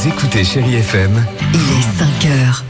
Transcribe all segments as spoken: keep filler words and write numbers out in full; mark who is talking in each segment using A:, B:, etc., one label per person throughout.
A: écoutez Chérie F M.
B: Il est cinq heures.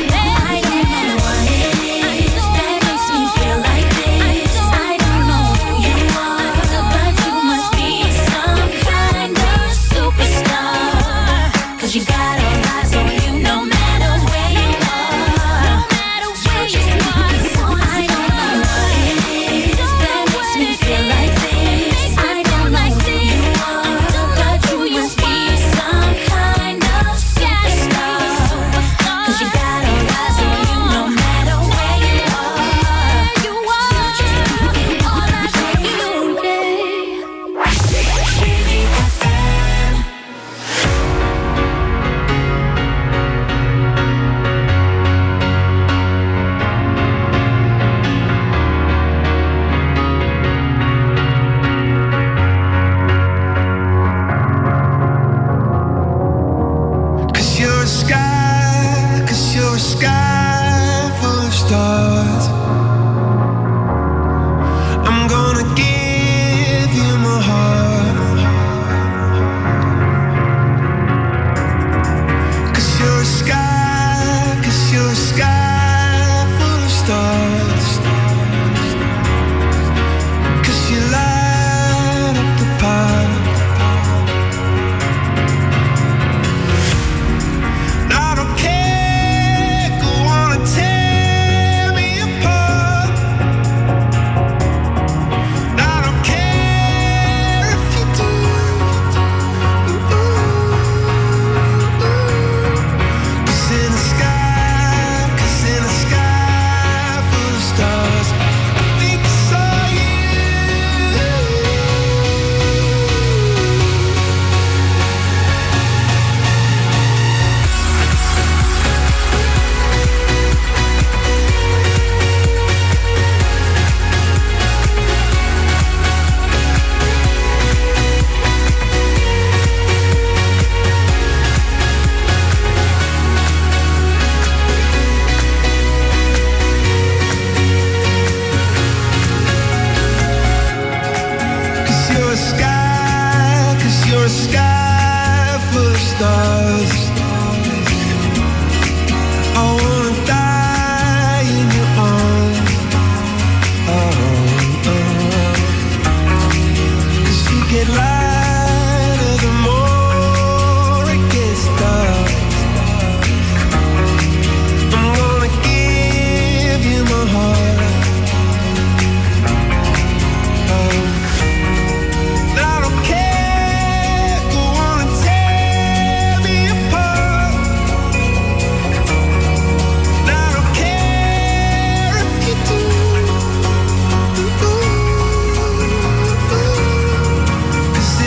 C: I don't know
A: a sky full of stars. I wanna die in your arms. Oh, oh. 'Cause you get lighter the more it gets dark. I'm gonna give you my heart. Oh. But I don't care, go on and tear me apart. And I don't care if you do. Ooh, ooh, ooh. 'Cause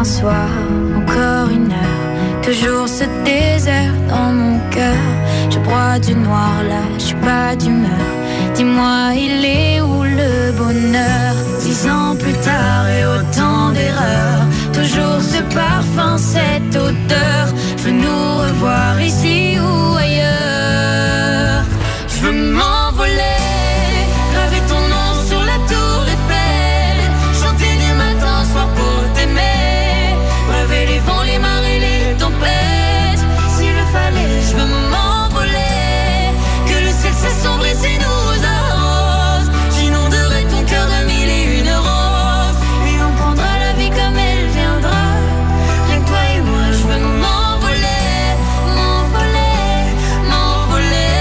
B: soir, encore une heure, toujours ce désert dans mon cœur. Je broie du noir là, je suis pas d'humeur. Dis-moi, il est où le bonheur? Dix ans plus tard et autant d'erreurs, toujours ce parfum, cette odeur. Je veux nous revoir ici ou ailleurs. Je veux m'envoler, graver ton nom sur la tour Eiffel, chanter du matin au soir pour t'aimer, braver les vents, les marées, les tempêtes. S'il le fallait, je veux m'envoler, que le ciel s'assombrisse et nous arrose. J'inonderai ton cœur de mille et une roses, et on prendra la vie comme elle viendra. Rien que toi et moi, je veux m'envoler, m'envoler, m'envoler.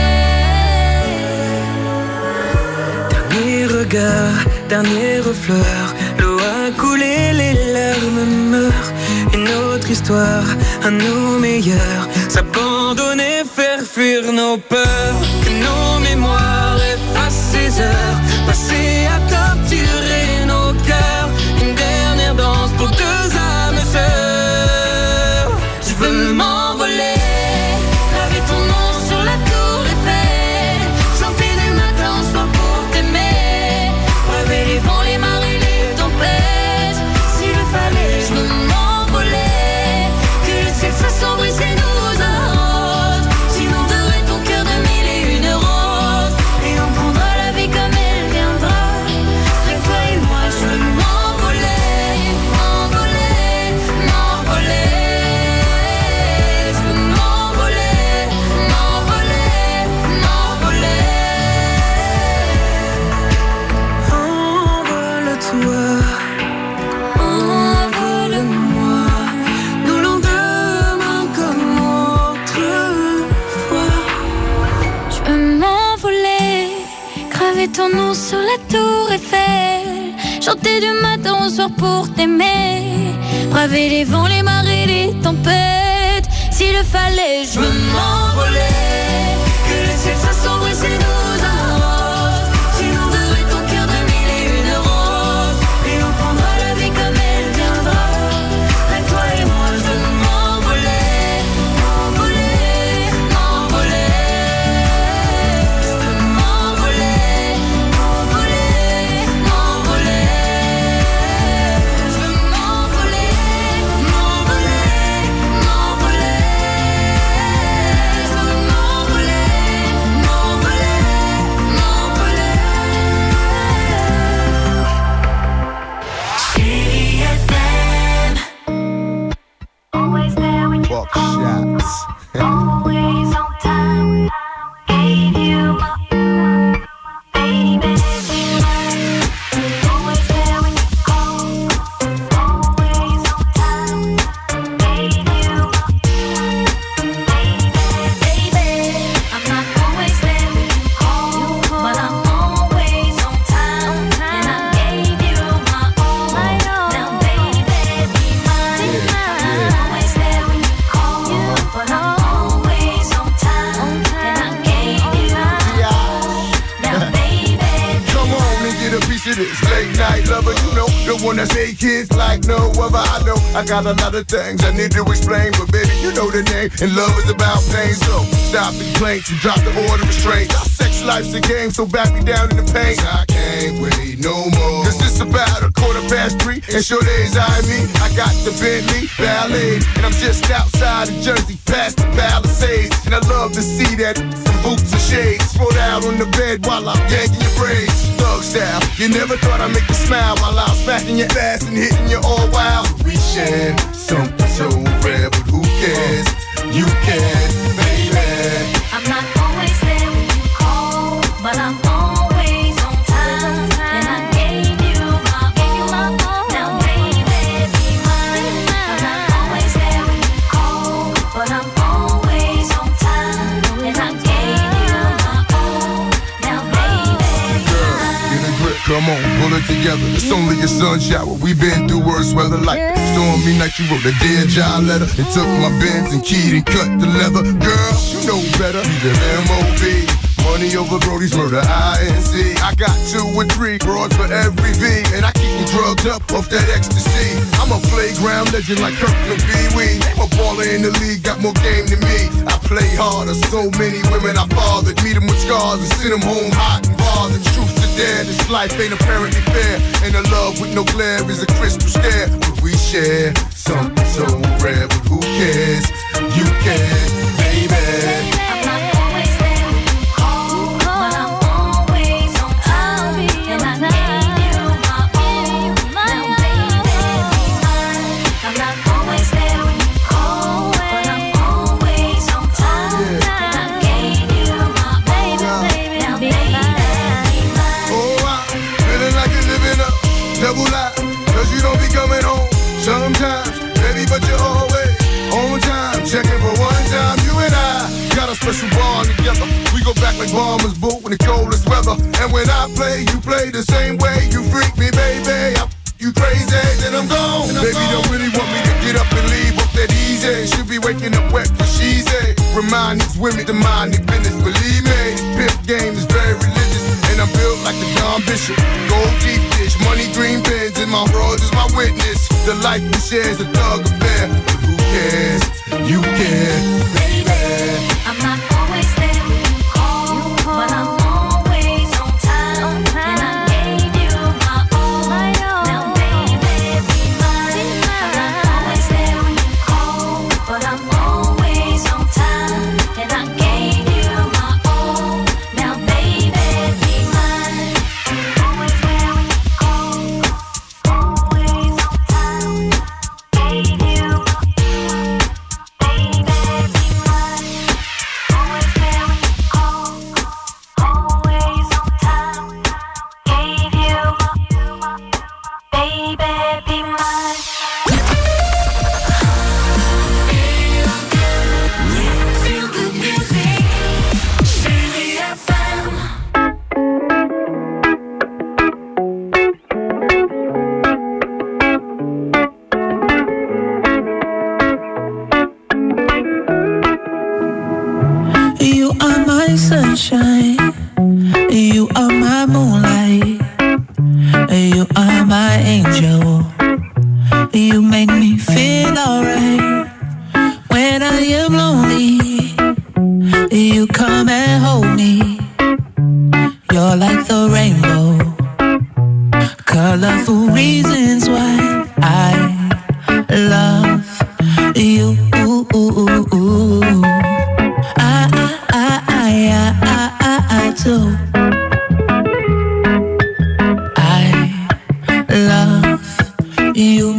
A: Dernier regard, dernière fleur, l'eau a coulé, les larmes meurent. Une autre histoire, à nos meilleurs, s'abandonner, faire fuir nos peurs. Que nos mémoires effacent ces heures passées à torturer nos cœurs. Une dernière danse pour deux âmes sœurs. Je veux m'envoler, graver ton nom sur la tour Eiffel, chanter du matin au soir pour t'aimer, braver les vents, les marées, les tempêtes. S'il le fallait, je veux m'envoler, que le ciel s'assombrisse et nous arrose. J'inonderai ton cœur de mille et une roses, et on prendra la vie comme elle viendra. Rien que toi et moi, je veux m'envoler, m'envoler, m'envoler. Je veux m'envoler, m'envoler, m'envoler. Envole-toi, envole-moi, nos lendemains comme autrefois. Je veux m'envoler, graver ton nom sur la tour Eiffel, chanter du matin au soir pour t'aimer, braver les vents, les marées, les tempêtes. S'il le fallait, je veux m'envoler, que le ciel s'assombrisse et nous arrose. J'inonderai ton cœur de mille et une roses, et on prendra la vie comme elle viendra. Rien que toi et moi, je veux m'envoler, m'envoler, m'envoler. Je veux m'envoler, m'envoler, m'envoler. Je veux m'envoler, m'envoler, m'envoler. Je veux m'envoler, m'envoler, m'envoler. Chérie F M. Always there when you
C: Buck
A: call.
C: shots.
A: Always on time. Gave you my baby. Always there when you call. Always on time. Gave you my baby. Baby, I'm not always there when you call, but I'm always on time. And I gave you my all. Now, baby, be mine. I'm not always there when you call, but I'm always on time. And I gave you my all. Now, baby,
C: Come on and get a piece of this late night lover. You know, the one that's eight kids like no other. I know I got a lot of things I need to explain, but baby, you know the name, and love is about pain. So stop the complaints and drop the order of restraint. Our sex life's a game, so back me down in the pain. I can't wait no more. Cause it's about a quarter past three, and sure days I me. I got the Bentley Ballet, and I'm just outside of Jersey, past the Palisades. And I love to see that some boots and shades spread out on the bed while I'm yanking your braids. Thug style, you never thought I'd make you smile while I was smacking your ass and hitting you all wild. We share something so rare, but who cares? You can, baby.
A: I'm not always there when you call, but I'm always on time. And I gave you my all. Now, baby, be mine. I'm not always there when you call, but I'm always on time. And I gave you my all. Now, baby, be mine.
C: Get a grip, come on, pull it together. It's only a sun shower. We've been through worse weather like stormy night. You wrote a dear John letter and took my Benz and keyed and cut the leather. Girl, you know better. You live M O B. Money over Brody's murder, I N C. I got two or three broads for every V, and I keep the drug charged up off that ecstasy. I'm a playground legend like Kirkland Pee Wee. A baller in the league, got more game than me. I play harder, so many women I fathered. Meet them with scars and send them home hot and bothered. Truth to dare, this life ain't apparently fair. And a love with no glare is a crystal stare. But we share something so rare, but who cares? You can, baby. Sometimes, baby, but you're always on time. Checking for one time, you and I got a special bond together. We go back like bombers, boot in the coldest weather. And when I play, you play the same way. You freak me, baby. I you crazy, then I'm gone. And I'm baby, gone. Don't really want me to get up and leave up that easy. Should be waking up wet for she's a. Remind these women to mind their business. Believe me, pimp game is very religious. And I'm built like the Don Bishop. Gold deep dish, money green pins, and my world is my witness. The life we share is a thug affair. But who cares? You care, baby.
B: I'm not always there when you call, but I'm always on time. And I gave you my all. Now, baby, be mine. I'm not always there when you call, but I'm always on time. And I gave you my all. Now, baby, be mine. Always there when you call, always on time. Gave you my baby, be mine. Always there when you call, always on time. Gave you my baby, be mine. Feel good music, Chérie F M.
A: You are my sunshine, you are my moonlight, you are my angel. You make me feel alright. When I am lonely, you come and hold me. You're like the rainbow, colorful reasons why I love you. I, I, I, I, I, I, I do. I love you.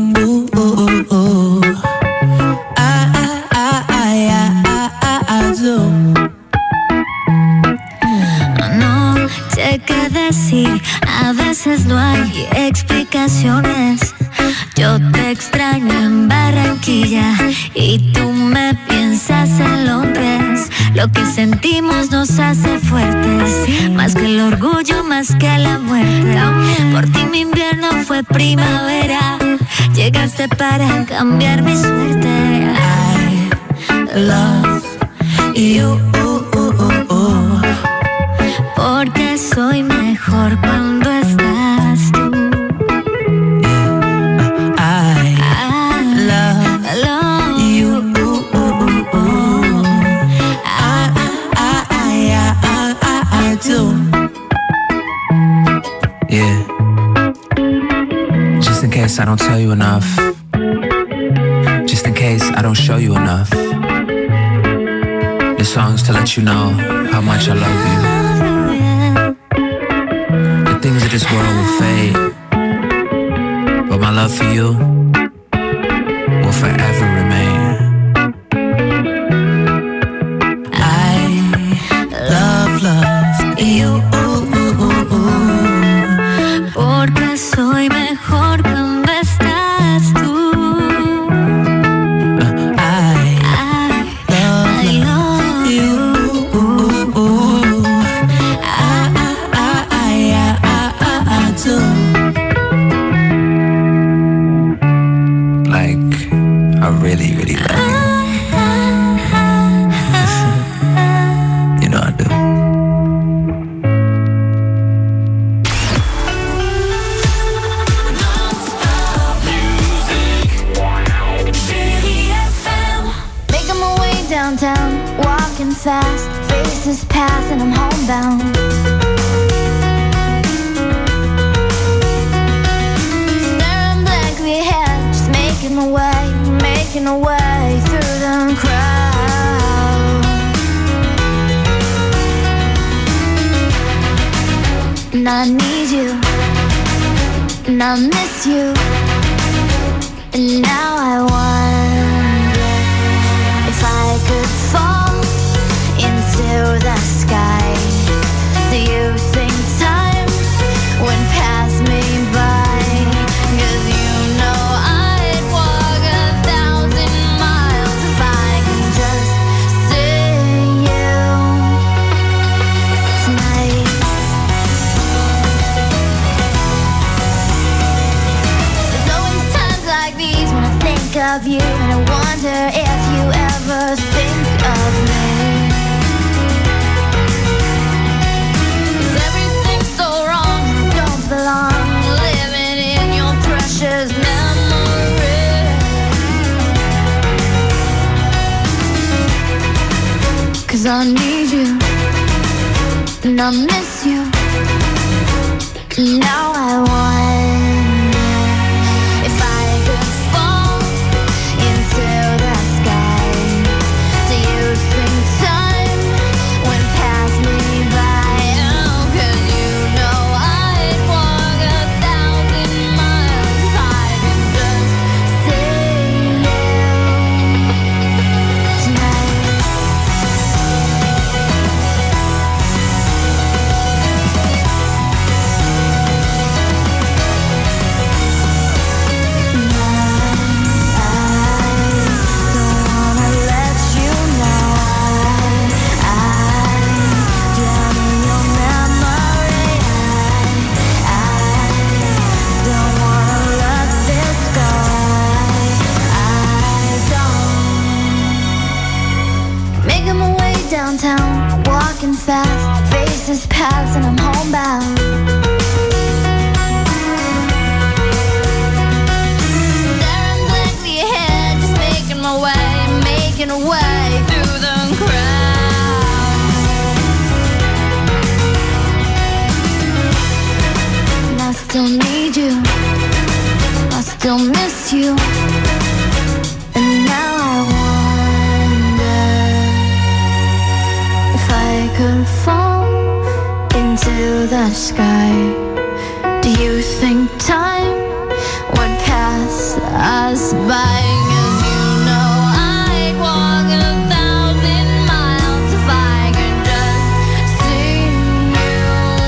A: I, I, I, I, I, I do.
B: No sé qué decir, a veces no hay explicaciones. Yo te extraño en Barranquilla y tú me piensas en Londres. Lo que sentimos nos hace fuertes, más que el orgullo, más que la muerte. Por ti mi invierno fue primavera, llegaste para cambiar mi suerte.
A: I love you.
B: Porque soy mejor cuando estás tú.
A: I
B: I
A: love
B: love
A: you.
B: I,
A: I, I, I, I, I do. Yeah. Just in case I don't tell you enough. Just in case I don't show you enough. This song's to let you know how much I love you. The things of this world will fade, but my love for you will forever remain. I love, love you.
B: porque soy mejor cuando estás tú.
A: I,
B: I,
A: love,
B: I love you.
A: I, I, I, I, I, I do. Like, I really, really love you. You know I do.
B: faces pass and I'm homebound. Staring blankly ahead, just making my way, making my way through the crowd. And I need you, and I miss you, and now I wonder if I could fall into the sky. Do you think time would pass me by? 'Cause you know I'd walk a thousand miles if I could just see you tonight. There's always times like these when I think of you, and I wonder if you ever think of me. Belong, living in your precious memory. 'Cause I need you, and I miss you, and now I wonder if I could fall into the sky. Do you think time would pass me by? Oh, 'cause you know I'd walk a thousand miles if I could just see you tonight. Downtown, walking fast, faces pass and I'm homebound. Staring blankly ahead, just making my way, making a way through the crowd. And I still need you, I still miss you, and now I wonder if I could fall into the sky. Do you think time would pass us by? 'Cause you know I'd walk a thousand miles if I could just see you.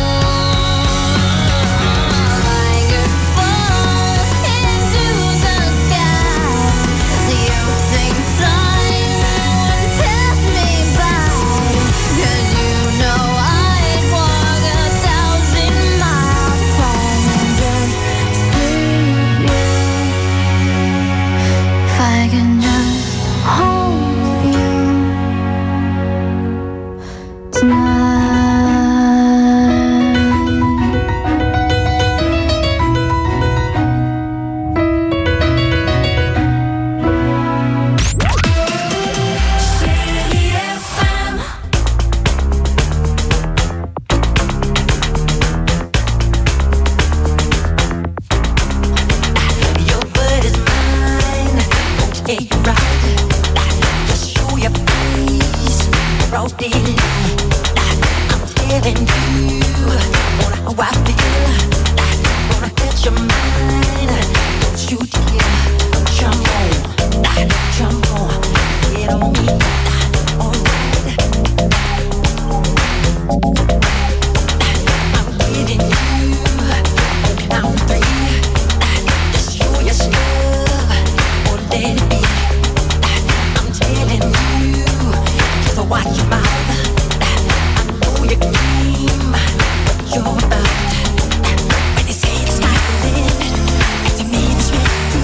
B: I could fall into the sky. Do you think time would pass me by? 'Cause you know I'd walk a thousand miles if I could just see you. If I can just hold you tonight.
D: Your word is mine, won't take you right. Just show your face, broad daylight. I'm telling you on how I feel. Wanna catch your mind, don't you dare jump on, jump on, get on me, alright. I'm giving you on count three. Just show your stuff or let it be. I'm telling you, just watch your mouth. I know you game, what you're about. When they say it's not good, to me it's real.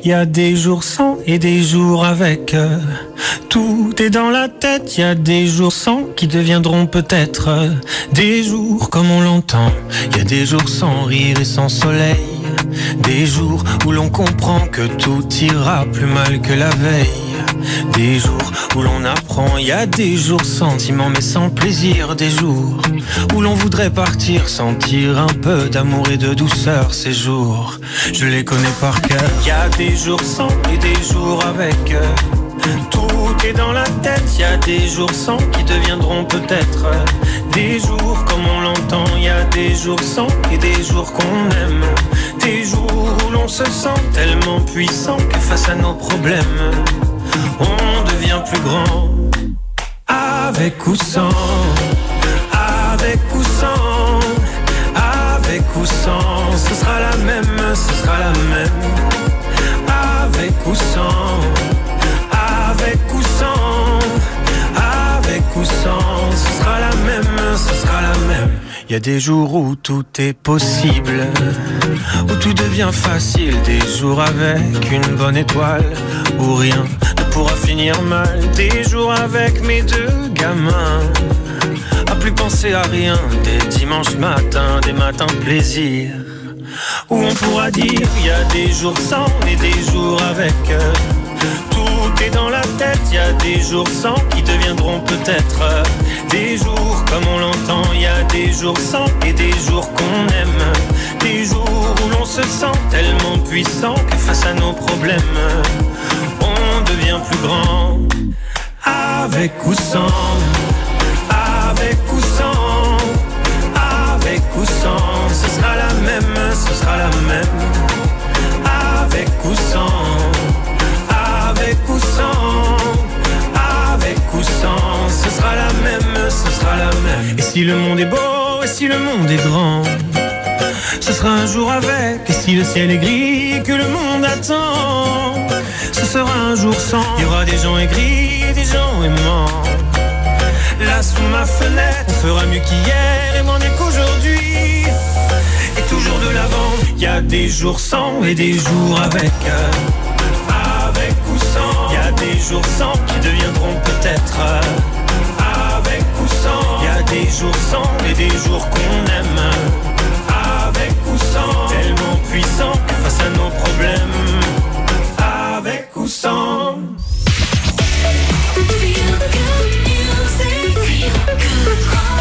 A: y a des jours sans et des jours avec. Tout est dans la tête, y a des jours sans qui deviendront peut-être des jours comme on l'entend. Y a des jours sans rire et sans soleil, des jours où l'on comprend que tout ira plus mal que la veille. Des jours où l'on apprend, y a des jours sentiments mais sans plaisir. Des jours où l'on voudrait partir, sentir un peu d'amour et de douceur. Ces jours, je les connais par cœur. Y a des jours sans et des jours avec. Tout est dans la tête, y a des jours sans qui deviendront peut-être des jours comme on l'entend. Y a des jours sans et des jours qu'on aime. Des jours où l'on se sent tellement puissant que face à nos problèmes on devient plus grand. Avec ou sans, avec ou sans, avec ou sans, ce sera la même, ce sera la même. Avec ou sans, avec ou sans, avec ou sans, ce sera la même, ce sera la même. Y a des jours où tout est possible, où tout devient facile. Des jours avec une bonne étoile, où rien ne pourra finir mal. Des jours avec mes deux gamins, à plus penser à rien. Des dimanches matins, des matins de plaisir, où on pourra dire y a des jours sans et des jours avec. Tout est dans la tête, y a des jours sans qui deviendront peut-être des jours comme on l'entend. Y a des jours sans et des jours qu'on aime. Des jours où l'on se sent tellement puissant que face à nos problèmes on devient plus grand. Avec ou sans, avec ou sans, avec ou sans, ce sera la même, ce sera la même. Avec ou sans, avec ou sans, avec ou sans, ce sera la même, ce sera la même. Et si le monde est beau, et si le monde est grand, ce sera un jour avec. Et si le ciel est gris et que le monde attend, ce sera un jour sans. Il y aura des gens aigris et des gens aimants. Là sous ma fenêtre, on fera mieux qu'hier et moins mieux qu'aujourd'hui. Et toujours de l'avant, y a des jours sans et des jours avec. Avec ou sans, y a des jours sans qui deviendront peut-être avec ou sans. Y a des jours sans et des jours qu'on aime. Avec ou sans, tellement puissant que face à nos problèmes. Avec ou sans. Feel good music, feel good.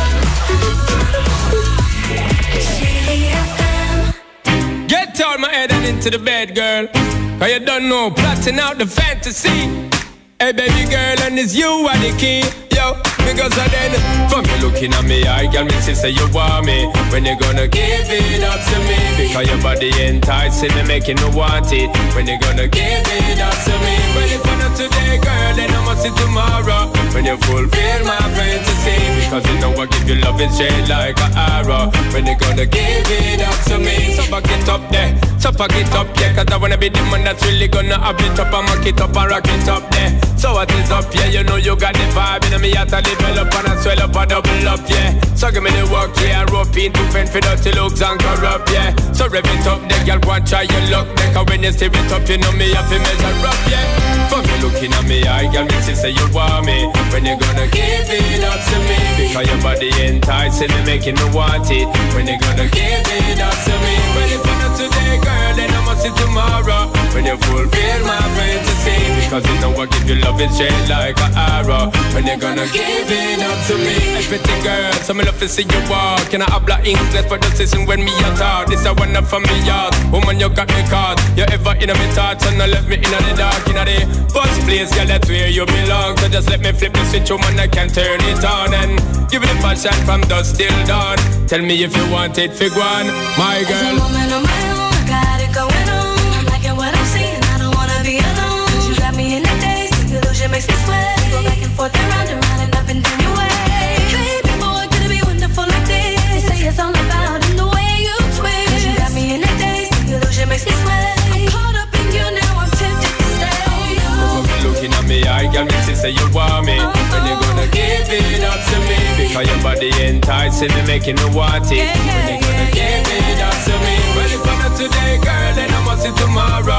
E: Get out my head and into the bed, girl. Cause you don't know, plotting out the fantasy. Hey baby girl, and it's you are the key. Yo, because of then, from you looking at me, I girl, me see say you want me. When you gonna give it up to me? Because your body enticing me, making me want it. When you gonna give it up to me? Well, if I'm not today, girl, then I must see tomorrow. When you fulfill my fantasy. Because you know I give you love and shade like an arrow. When you gonna give it up to me? So back it up there, so back it up, yeah. Cause I wanna be the man that's really gonna have it up and mock it up and rock it up there. So what is up, yeah, you know you got the vibe. In me at a develop and I swell up and double up, yeah. So give me the work, yeah, rope in to fend for dirty looks and corrupt, yeah. So rev it up, the girl go and try your luck. Cause when you steer it up, you know me have to measure up, yeah. Fuck you looking at me, I girl, me see say you want me. When you gonna give it up to me? Because your body enticing me, making me want it. When you gonna give it up to me? Well, if you're not today, girl, then I must see tomorrow. When you fulfill my fantasy. Because you know I give you love and shade like an arrow. When you gonna give it up to me? Everything, girl, so me love to see you walk. Can I habla English for the season when me a talk? This a one up for me yard. Woman, you got me caught. You ever in a me thoughts and I left me in the dark. In the first place, girl, that's where you belong. So just let me flip the switch, woman, I can turn it on. And give it a passion from dusk till dawn. Tell me if you want it, fig one, my girl.
F: It's a moment on my own, I got it going on. I'm liking what I'm seeing, I don't wanna be alone. You got me in the daze, the illusion makes me sweat. Go back and forth and round and round and up and down your way. Baby boy, could it be wonderful like this? They say it's all about in the way you twist. You got me in the daze, the illusion makes me sweat. I'm caught up in you now, I'm tempted to stay.
E: Come looking at me, I girl, me see say you want me. When you gonna give it up to me? Because your body enticing me, making me want it. When you gonna give it up to me? Well, if I'm not today, girl, then I must see tomorrow. When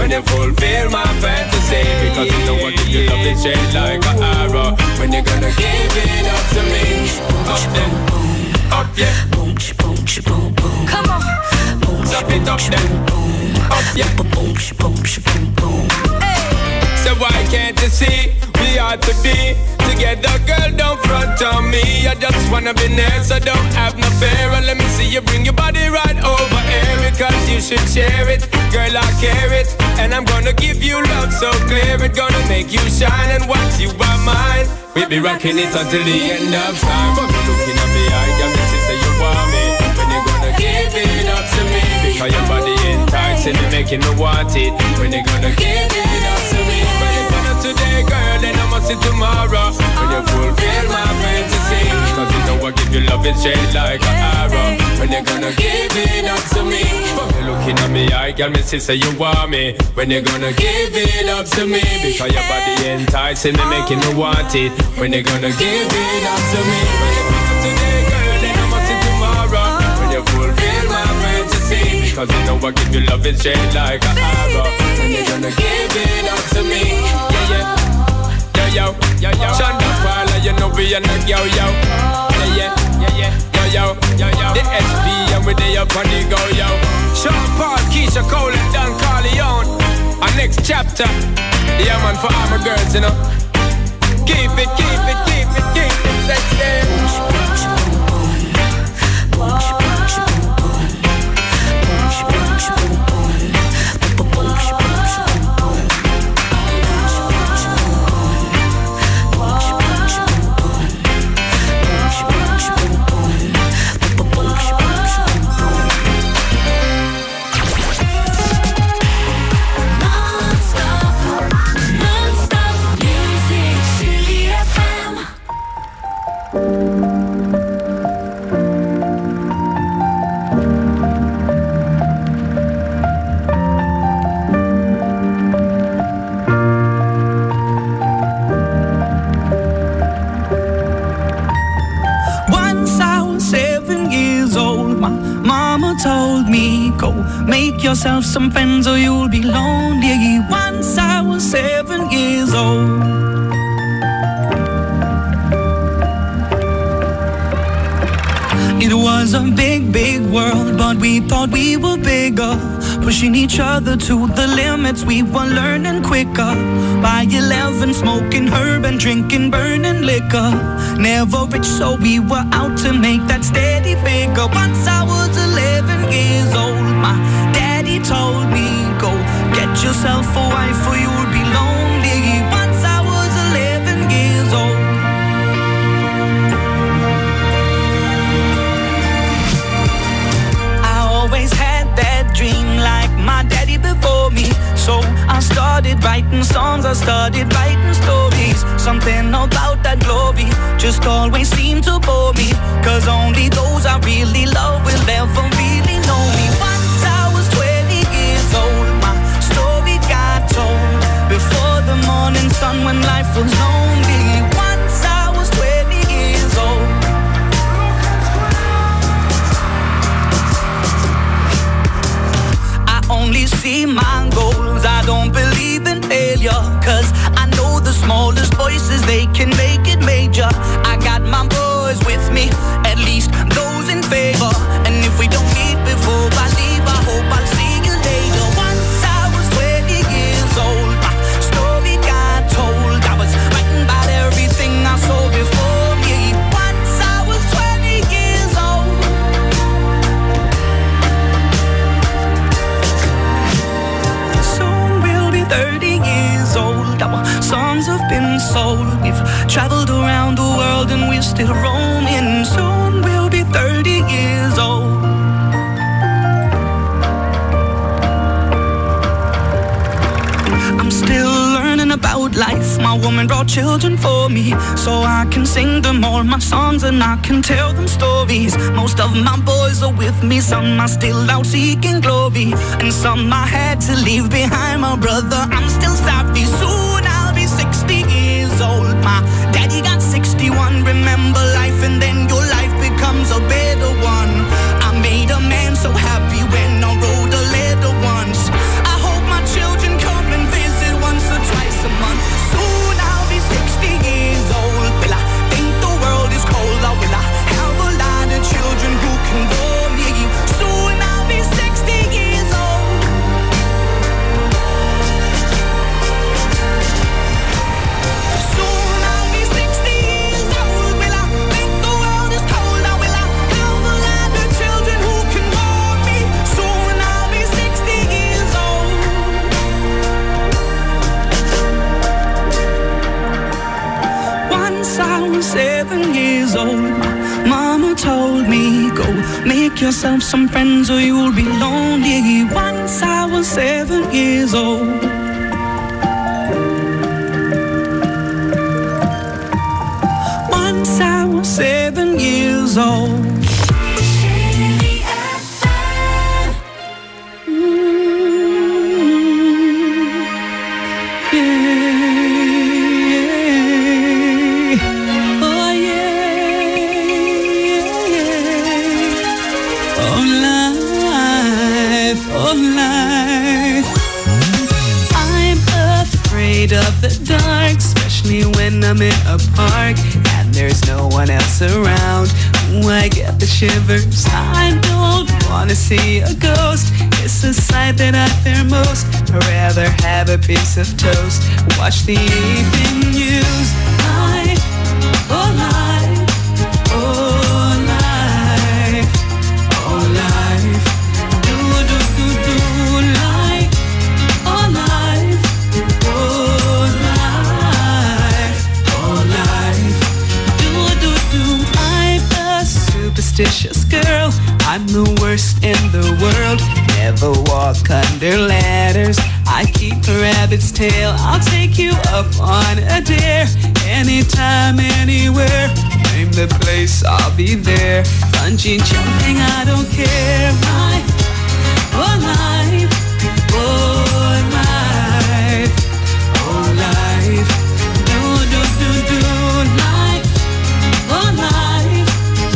E: when you fulfill my fantasy. Because you know I give you love and shade like an arrow. When you're gonna give it up to me. Up then, up yeah.
F: Boom, boom, boom, boom. Come on.
E: Stop it up then, up yeah.
F: Boom, boom, boom, boom.
E: So why can't you see we ought to be together, girl, don't front on me. I just wanna be near, so don't have no fear. And let me see you bring your body right over here, because you should share it, girl, I care it. And I'm gonna give you love so clear, it's gonna make you shine. And once you are mine, we'll be rocking it until the end of time. But looking at me, I got me to say you want me. When you gonna give it up to me, because your body enticing me, making me want it. When you gonna give it up to me, when you gonna today, girl, then I must see tomorrow. When you fulfill my fantasy, because you know I give you love and shade like an arrow. When you gonna give it up to me, when you looking at me, I got me sister, you want me. When you gonna give it up to me, because your body enticing me, making me want it. When you gonna give it up to me, when you gonna today, girl, then I must see tomorrow. When you fulfill my fantasy, because you know I give you love and shade like an arrow. When you gonna give it up to me, yeah, yeah. Yo, yo, yo, Shonda Paula, you know we are not yo, yo. Yeah, yeah, yeah, yeah, yo, yo, yo, yo. The S P and we they up on the go, yo. Sean Paul, Keisha Cole and Don Corleone. Our next chapter, yeah man, for all my girls, you know. Keep it, keep it, keep it, keep it sexy.
A: Make yourself some friends or you'll be lonely. Once I was seven years old. It was a big, big world, but we thought we were bigger. Pushing each other to the limits, we were learning quicker. By eleven, smoking herb and drinking burning liquor. Never rich, so we were out to make that steady figure. Once I was eleven years old, my daddy told me, go get yourself a wife or you'll be lonely. Once I was eleven years old. I always had that dream like my daddy before me. So I started writing songs, I started writing stories. Something about that glory just always seemed to bore me. Cause only those I really love will ever really know me. Once I was twenty years old, my story got told. Before the morning sun when life was lonely. Once I was twenty years old. I only see my goals, I don't believe in failure. Cause I know the smallest voices, they can make it major. I got my boys with me, at least those in favor. And if we don't meet before I leave, I hope I'll see you later. Once I was twenty years old, my story got told. I was writing about everything I saw before me. Once I was twenty years old. Soon we'll be thirty years old. Our songs have been sold. We've traveled around the world and we're still roaming. Soon we'll be thirty years old. I'm still learning about life. My woman brought children for me, so I can sing them all my songs and I can tell them stories. Most of my boys are with me, some are still out seeking glory, and some I had to leave behind. My brother, I'm still sorry. Soon I'll be sixty years old. My daddy got sixty-one. Remember life and then your life becomes a better one. I made a man so happy when I wrote a letter once. I hope my children Make yourself some friends or you'll be lonely. Once I was seven years old. Once I was seven years old.
G: Of the dark, especially when I'm in a park and there's no one else around. Ooh, I get the shivers. I don't wanna see a ghost. It's a sight that I fear most. I'd rather have a piece of toast. Watch the evening news. Life, oh life, oh life, oh life. Do do do do life, oh life. Superstitious girl, I'm the worst in the world. Never walk under ladders. I keep a rabbit's tail. I'll take you up on a dare. Anytime, anywhere. Name the place, I'll be there. Bungee jumping, I don't care. My, oh life, oh life, oh life. Do, do, do, do, life, oh life.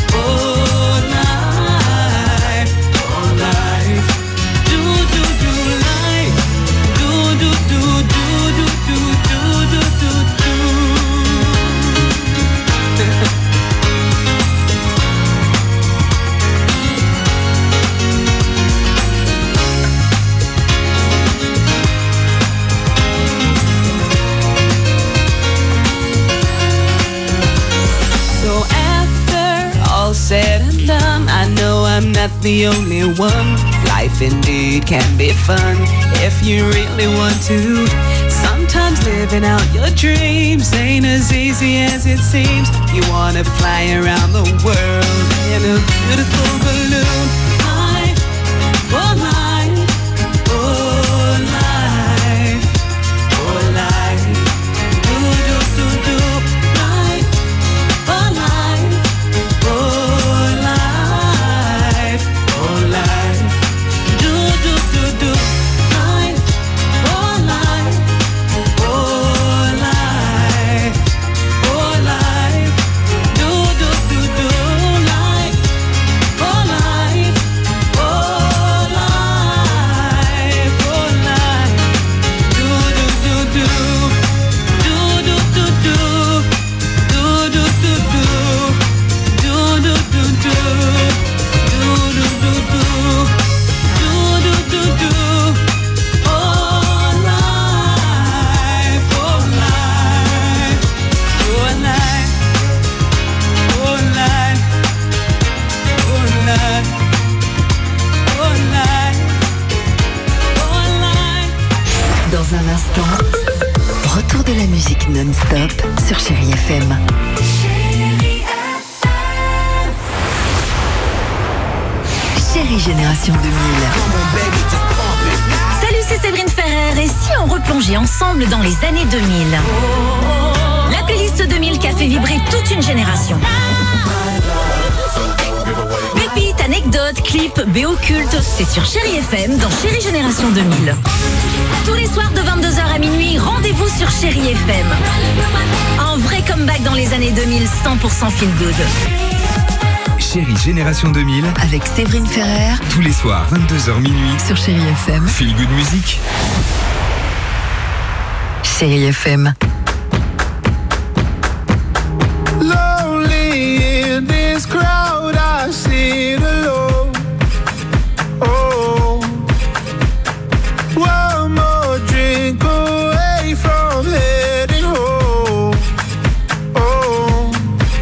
G: Said and done, I know I'm not the only one. Life indeed can be fun if you really want to. Sometimes living out your dreams ain't as easy as it seems. You wanna fly around the world in a beautiful balloon. Life, oh life, oh life, oh life. Do, do, do, do, life, oh life.
H: Retour de la musique non-stop sur Chérie F M. Chérie Génération deux mille.
I: Salut, c'est Séverine Ferrer. Et si on replongeait ensemble dans les années deux mille? La playlist deux mille qui a fait vibrer toute une génération. Pépites, anecdotes, clips, B O culte, c'est sur Chérie F M dans Chérie Génération deux mille. Tous les soirs de vingt-deux heures à minuit, rendez-vous sur Chérie F M. Un vrai comeback dans les années deux mille, cent pour cent feel good.
J: Chérie Génération deux mille
H: avec Séverine Ferrer.
J: Tous les soirs, vingt-deux heures minuit
H: sur Chérie F M.
J: Feel good music.
H: Chérie F M.
K: Lonely in this crowd, I sit alone. Oh, one more drink away from heading home. Oh,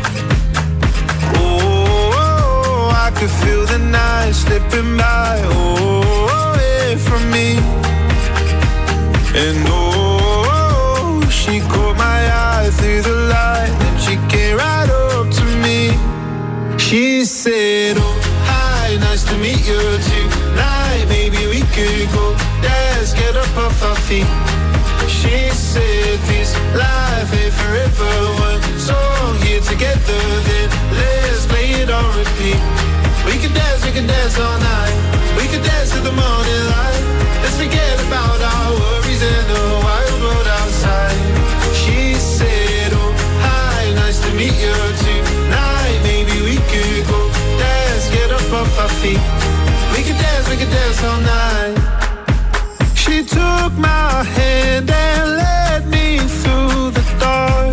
K: oh, I could feel the night slipping by. Oh, away from me. And oh, she caught my eye through the light, and she came right up to me. She said, oh, hi. up off our feet. She said this life ain't forever. One song here together, then let's play it on repeat. We could dance, we could dance all night. We could dance to the morning light. Let's forget about our worries and the wild world outside. She said, oh, hi, nice to meet you tonight. Maybe we could go dance, get up off our feet. We could dance, we could dance all night. She took my hand and led me through the dark.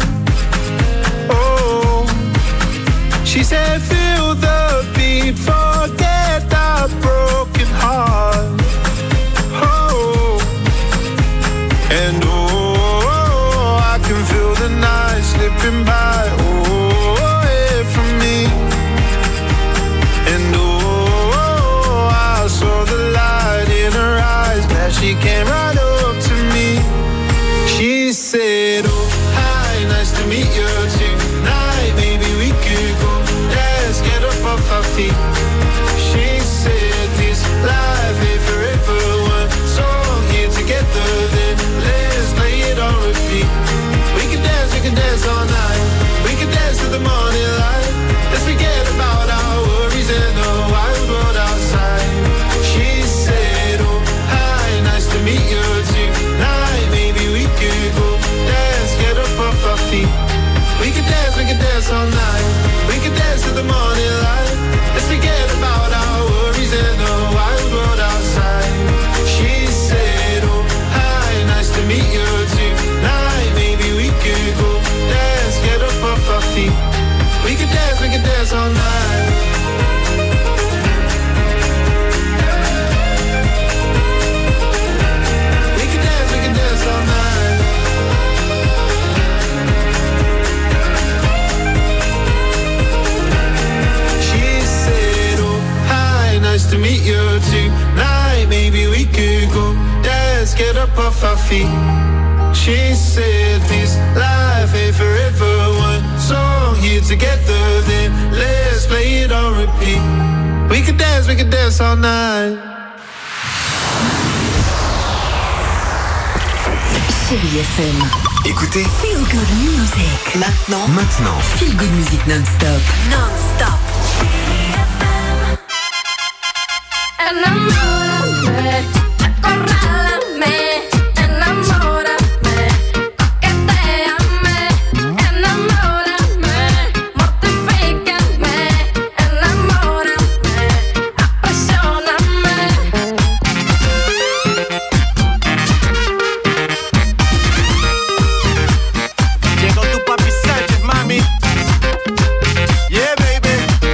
K: Oh, she said, feel the beat, forget our broken heart. Oh, and oh, I can feel the night slipping by. Oh, away from me. And oh, I saw the light in her eyes. Glad she came right up to me. She said, oh, hi, nice to meet you tonight. Maybe we could go dance, get up off our feet. She said this life ain't forever. One song here together, then let's play it on repeat. We can dance, we can dance all night. We can dance to the morning light. Let's forget about our worries and the wild world outside. She said, oh, hi, nice to meet you tonight. Maybe we could go dance, get up off our feet. We can dance, we can dance all night. We can dance to the morning light. Let's forget about our worries and the wild world outside. She said, oh, hi, nice to meet you tonight. Maybe we could go dance, get up off our feet. We can dance, we can dance all night. We can dance, we can dance all night. She said, oh, hi, nice to meet you tonight. Maybe we could go dance, get up off our feet. She said this life ain't forever. One song here together, then let's play it on repeat. We could dance, we could dance all night.
H: Chérie F M.
J: Écoutez
H: Feel Good Music. Maintenant.
J: maintenant.
H: Feel Good Music non-stop. Non-stop.
F: Enamórame, acorrálame, enamórame, coquetéame, enamórame, mortifícame, enamórame, apasioname.
K: Llegó tu papi Sánchez, mami. Yeah, baby.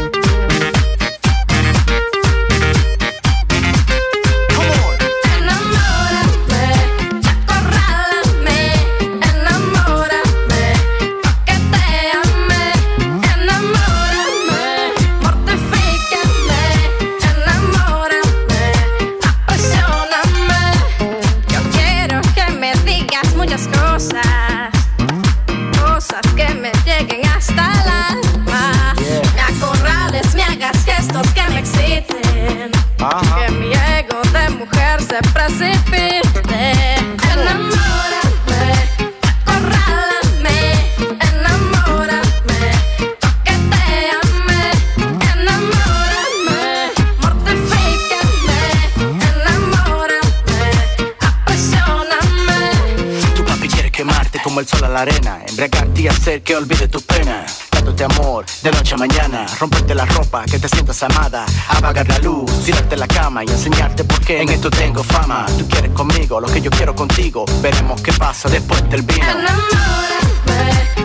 L: el sol a la arena, embriagarte y hacer que olvide tus penas, dándote amor de noche a mañana, romperte la ropa, que te sientas amada, apagar la luz, tirarte la cama y enseñarte por qué en esto tengo fama. Tú quieres conmigo lo que yo quiero contigo, veremos qué pasa después del vino.
F: Enamórame.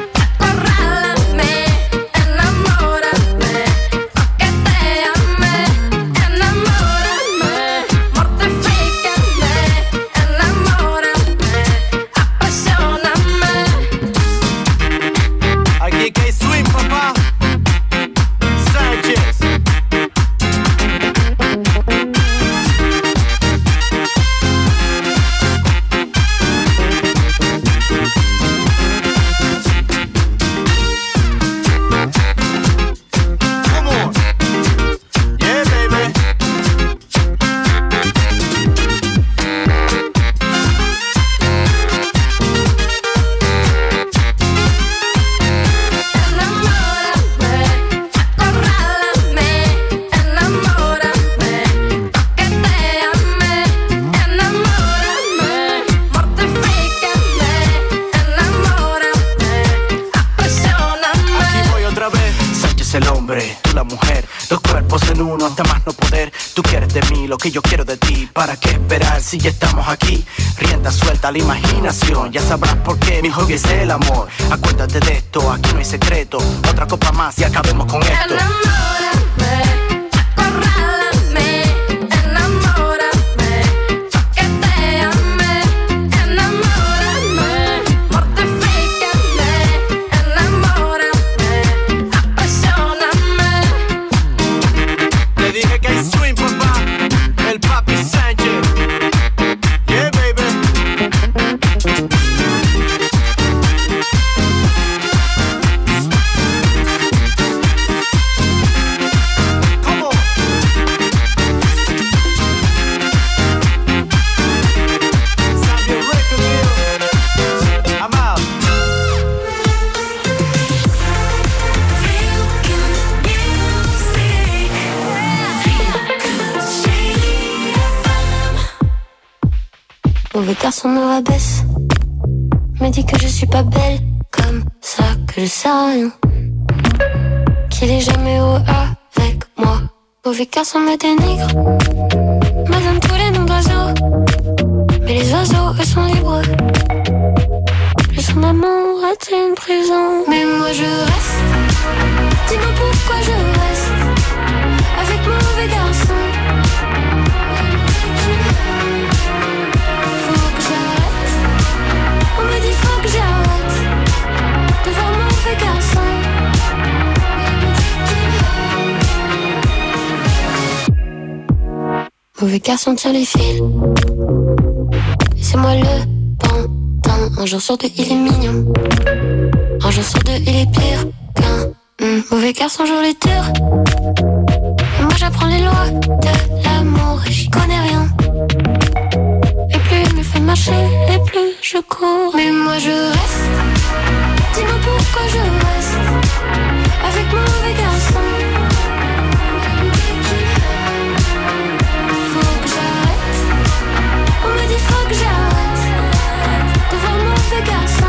L: sola mujer, dos cuerpos en uno hasta más no poder. Tú quieres de mí lo que yo quiero de ti. ¿Para qué esperar si ya estamos aquí? Rienda suelta a la imaginación, ya sabrás por qué mi hobby es el amor. Acuérdate de esto, aquí no hay secreto. Otra copa más y acabemos con esto.
F: Enamórame, acorrálame, enamórame, que te ame, enamórame, mortifícame, enamórame, apasioname.
L: Le dije que hay swing, papá, el papi Sánchez. Yeah, baby.
M: Mauvais garçon me rabaisse, me dit que je suis pas belle comme ça, que je sais rien, qu'il est jamais heureux avec moi. Mauvais garçon me dénigre, me donne tous les noms d'oiseaux, mais les oiseaux eux sont libres. Et son amour est une prison, mais moi je reste. Dis-moi pourquoi je reste avec mauvais garçon. On me dit faut que j'arrête de voir mauvais garçon. Mauvais garçon tire les fils, et c'est moi le pantin. Un jour sur deux il est mignon, un jour sur deux il est pire qu'un mmh. Mauvais garçon joue les durs, et moi j'apprends les lois de l'amour et j'y connais rien. Et plus il me fait marcher, et plus je cours. Mais moi je reste. Dis-moi pourquoi je reste avec mauvais garçon. Faut que j'arrête. On me dit faut que j'arrête de voir mauvais garçon.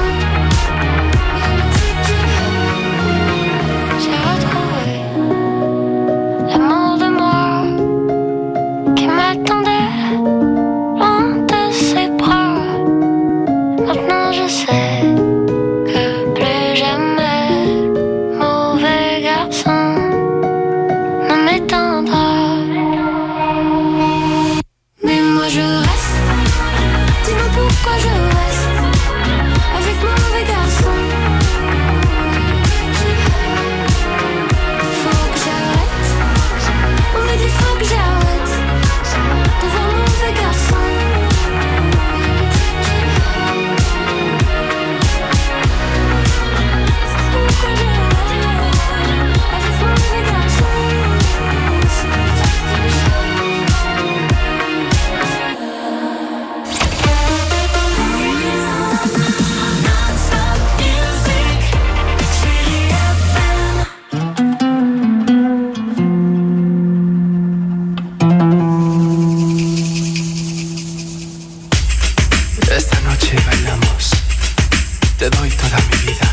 M: J'ai retrouvé l'amour de moi qui m'attendait loin de ses bras. Maintenant je sais que plus jamais mauvais garçon ne m'éteindra. Mais moi je reste. Dis-moi pourquoi je reste avec mauvais garçon. Faut que j'arrête. On me dit faut que j'arrête de voir mauvais garçon.
N: Esta noche bailamos, te doy toda mi vida.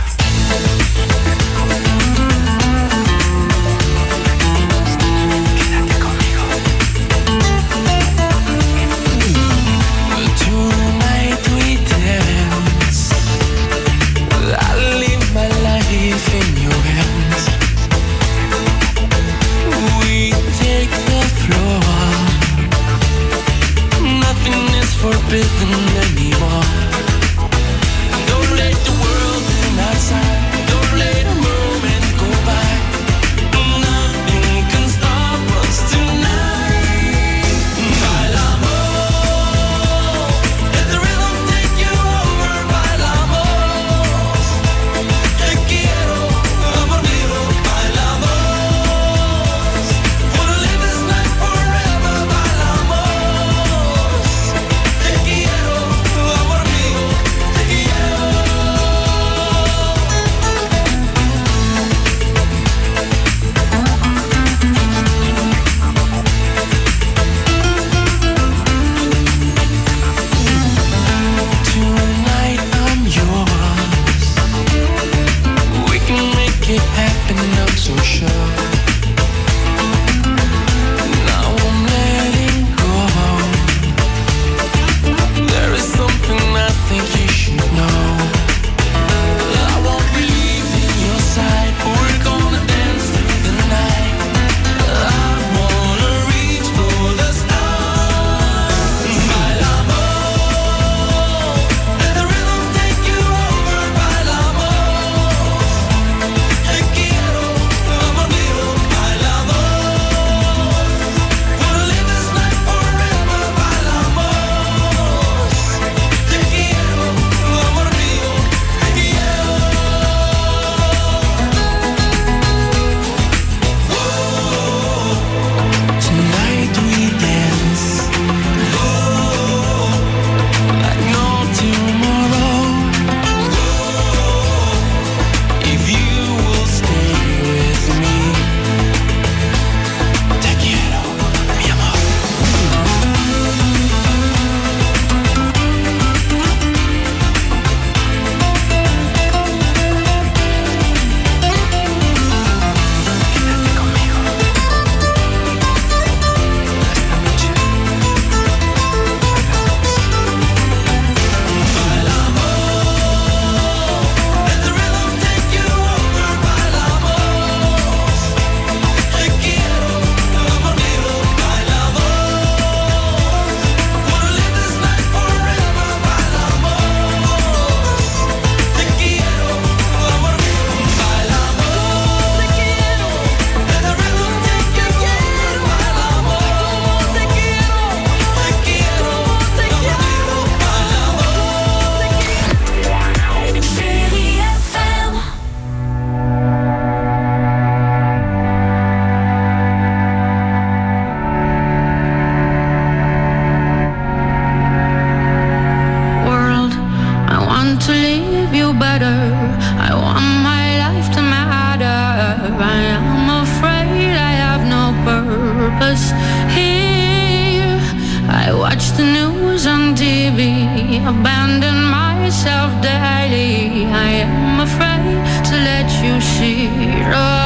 N: Quédate conmigo. Tonight we dance, I live my life in your hands. We take the floor, nothing is forbidden anymore. Don't let the world in outside. Don't let a moment go by. Nothing can stop us tonight. Bailamos, let the rhythm take you over. Bailamos, te quiero, amormido. Bailamos, wanna live this night forever. Bailamos, te quiero, amor mío.
O: me abandon myself daily. I am afraid to let you see it all.